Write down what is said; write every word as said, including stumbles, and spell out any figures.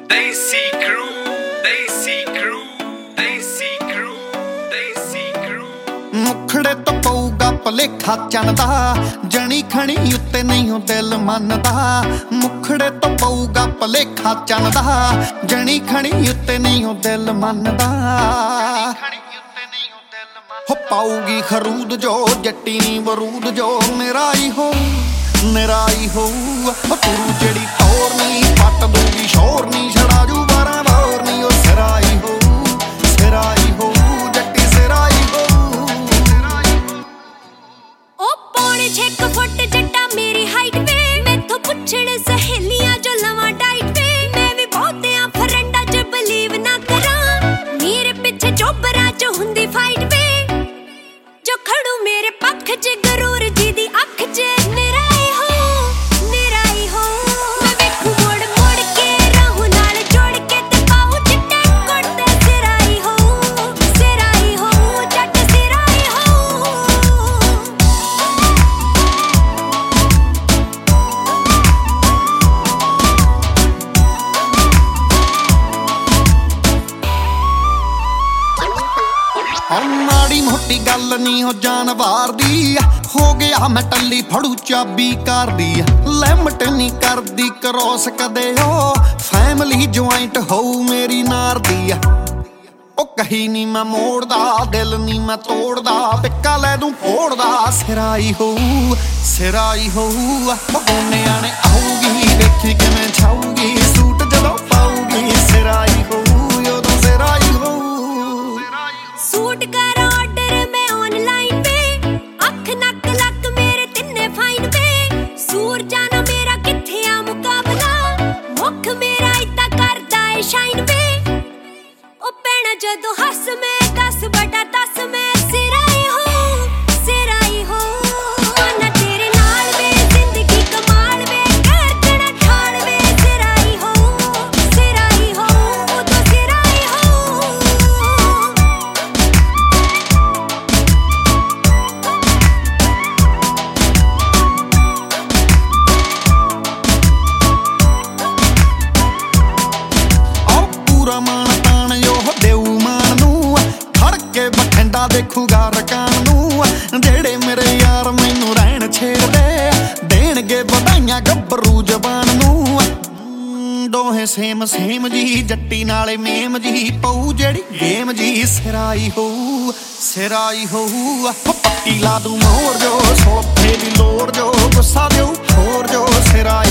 Desi Crew, Desi Crew, Desi Crew, Desi Crew। ਮੁਖੜੇ ਤੋਂ ਪਊਗਾ ਭਲੇਖਾ ਚੰਦਾ, ਜਣੀ ਖਣੀ ਉੱਤੇ ਨਹੀਂ ਉਹ ਦਿਲ ਮੰਨਦਾ। ਮੁਖੜੇ ਤੋਂ ਪਊਗਾ ਭਲੇਖਾ ਚੰਦਾ, ਜਣੀ ਖਣੀ ਉੱਤੇ ਨਹੀਂ ਉਹ ਦਿਲ ਮੰਨਦਾ। ਹੋ ਪਾਊਗੀ ਖਰੂਦ ਜੋ ਜੱਟੀ ਨੀ ਬਰੂਦ ਜੋ, ਮੇਰਾ ਹੀ ਹੋ ਮੇਰਾ ਹੀ ਹੋਊ। ਤੂੰ ਜਿਹੜੀ ਟੌਰ ਨੀ ਪੱਟ ਦੂਗੀ ਸ਼ੋਰ ਨੀ, ਛੜਾ ਜੂ ਬਾਰਾਂ ਬੋਰ ਨੀ। ਉਹ ਸਿਰਾ ਹੀ ਹੋਊ ਸਿਰਾ ਹੀ ਹੋਊ ਜੱਟੀ ਸਿਰਾ ਹੀ ਹੋਊ। ਉਹ ਪੌਣੇ ਛੇ ਕੁ ਫੁੱਟ ਜੱਟਾ ਮੇਰੀ ਹਾਈਟ ਵੇ, ਮੈਥੋਂ ਪੁੱਛਣ ਸਹੇਲੀਆਂ ਜੋ ਲਵਾਂ ਡਾਈਟ ਵੇ। ਮੈਂ ਵੀ ਬਹੁਤਿਆਂ ਫਰੈਂਡਾਂ ਚ ਬਲੀਵ ਨਾ ਕਰਾਂ, ਮੇਰੇ ਪਿੱਛੇ ਚੋਬਰਾਂ ਚ ਹੁੰਦੀ ਫਾਈਟ ਵੇ। ਜੋ ਖੜੂ ਮੇਰੇ ਪੱਖ ਚ ਗਰੂਰ ਜੀ ਦੀ ਅੱਖ ਚ, ਮੇਰਾ ਹੀ ਹੋ ਮੇਰਾ ਹੀ ਹੋ। ਮੈਂ ਵੇਖੂ ਮੋੜ ਮੋੜ ਕੇ ਰਾਹੂ ਨਾਲ ਜੋੜ ਕੇ, ਤੇ ਪਾਉ ਚਿੱਟੇ ਕੁੜਤੇ ਸਿਰਾ ਹੀ ਹੋ ਸਿਰਾ ਹੀ ਹੋ ਜੱਟ ਸਿਰਾ ਹੀ ਹੋ। ਉਹ ਮਾੜੀ ਮੋਟੀ ਗੱਲ ਨੀ ਹੋ ਜਾਨਵਾਰ ਦੀ, ਹੋ ਗਿਆ ਮੈਂ ਟੱਲੀ ਫੜੂ ਚਾਬੀ ਕਰਦੀ। ਲਿਮਟ ਨੀ ਕਰਦੀ ਕਰੋਸ ਕਦੇ ਉਹ, ਫੈਮਿਲੀ ਜੁਆਇੰਟ ਹੋਊ ਮੇਰੀ ਨਾਰ ਦੀ। ਉਹ ਕਹੀ ਨੀ ਮੈਂ ਮੋੜਦਾ ਦਿਲ ਨੀ ਮੈਂ ਤੋੜਦਾ, ਪਿੱਕਾ ਲੈ ਦੂੰ ਫੋੜਦਾ। ਸਿਰਾ ਹੀ ਹੋਊ ਸਿਰਾ ਹੀ ਹੋਊ। ਬਗੋਨਿਆਂ ਨੇ ਆਊਗੀ ਦੇਖੀ ਕਿਵੇਂ ਛਾਊਗੀ, ਸੂਟ ਜਦੋਂ ਪਾਊਗੀ। ਸਿਰਾ ਹੀ ਹੋਊ ਉਦੋਂ ਸਿਰਾ ਹੀ ਹੋਊ। ਸੂਟ ਕਰ ਆਰਡਰ ਮੈਂ ਆਨਲਾਈਨ ਵੇ, ਅੱਖ ਨੱਕ ਲੱਕ ਮੇਰੇ ਤਿੰਨੇ ਫਾਈਨ ਵੇ। ਸੂਰ ਜਾਣਾ ਮੇਰਾ ਕਿੱਥੇ ਆ ਮੁਕਾਬਲਾ, ਮੁੱਖ ਮੇਰਾ ਇਦਾਂ ਕਰਦਾ ਏ ਸ਼ਾਈਨ ਵੇ। ਉਹ ਭੈਣਾ ਜਦੋਂ ਹੱਸ ਮੈਂ ਦਸ ਬਟਾ ਦਸ, ਮੈਂ ਸਿਰਾ ਹੀ ਹੋ ਸਿਰਾ ਹੀ ਹੋ। ਮਾਨਾ ਤੇਰੇ ਨਾਲ ਵੇ ਜ਼ਿੰਦਗੀ ਕਮਾਲ ਵੇ, ਕਰਕਣਾ ਠਾਲ ਵੇ। ਸਿਰਾ ਹੀ ਹੋ ਸਿਰਾ ਹੀ ਹੋ ਉਦੋਂ ਸਿਰਾ ਹੀ ਹੋ। ਮਾਣ ਤਾਣ ਉਹ ਦੇਊ ਮਾਨ ਨੂੰ, ਖੜ ਕੇ ਬਠਿੰਡਾ ਦੇਖੂਗਾ ਰਕਾਨ ਨੂੰ। ਜਿਹੜੇ ਮੇਰੇ ਯਾਰ ਮੈਨੂੰ ਰਹਿਣ ਛੇੜਦੇ, ਦੇਣਗੇ ਵਧਾਈਆਂ ਗੱਭਰੂ ਜ਼ਬਾਨ ਨੂੰ। ਦੋਹੇ ਸੇਮ ਸੇਮ ਜੀ ਜੱਟੀ ਨਾਲੇ ਮੇਮ ਜੀ, ਪਊ ਜਿਹੜੀ ਗੇਮ ਜੀ। ਸਿਰਾ ਹੀ ਹੋਊ ਸਿਰਾ ਹੀ ਹੋਊ। ਪੱਟੀ ਲਾ ਦੂੰ ਮੋਰ ਜੋ, ਸੋਫੇ ਦੀ ਲੋੜ ਜੋ, ਗੁੱਸਾ ਦਿਓ ਹੋਰ ਜੋ। ਸਿਰਾ